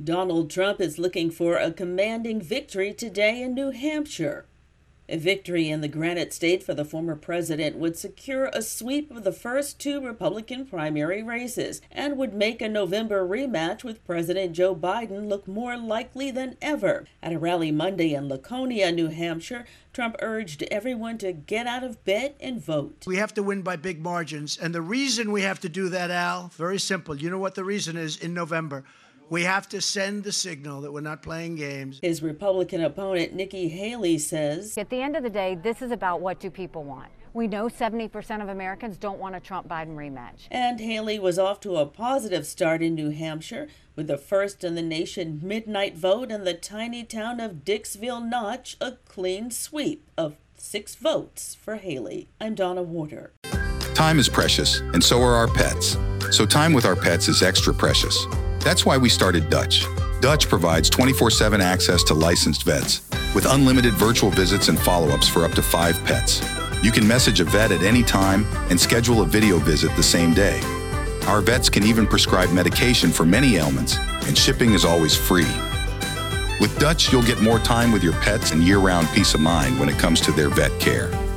Donald Trump is looking for a commanding victory today in New Hampshire. A victory in the Granite State for the former president would secure a sweep of the first two Republican primary races and would make a November rematch with President Joe Biden look more likely than ever. At a rally Monday in Laconia, New Hampshire, Trump urged everyone to get out of bed and vote. We have to win by big margins. And the reason we have to do that, Al, very simple. You know what the reason is in November? We have to send the signal that we're not playing games. His Republican opponent, Nikki Haley, says, at the end of the day, this is about what do people want. We know 70% of Americans don't want a Trump-Biden rematch. And Haley was off to a positive start in New Hampshire with the first in the nation midnight vote in the tiny town of Dixville Notch, a clean sweep of 6 votes for Haley. I'm Donna Warder. Time is precious, and so are our pets. So time with our pets is extra precious. That's why we started Dutch. Dutch provides 24/7 access to licensed vets with unlimited virtual visits and follow-ups for up to 5 pets. You can message a vet at any time and schedule a video visit the same day. Our vets can even prescribe medication for many ailments, and shipping is always free. With Dutch, you'll get more time with your pets and year-round peace of mind when it comes to their vet care.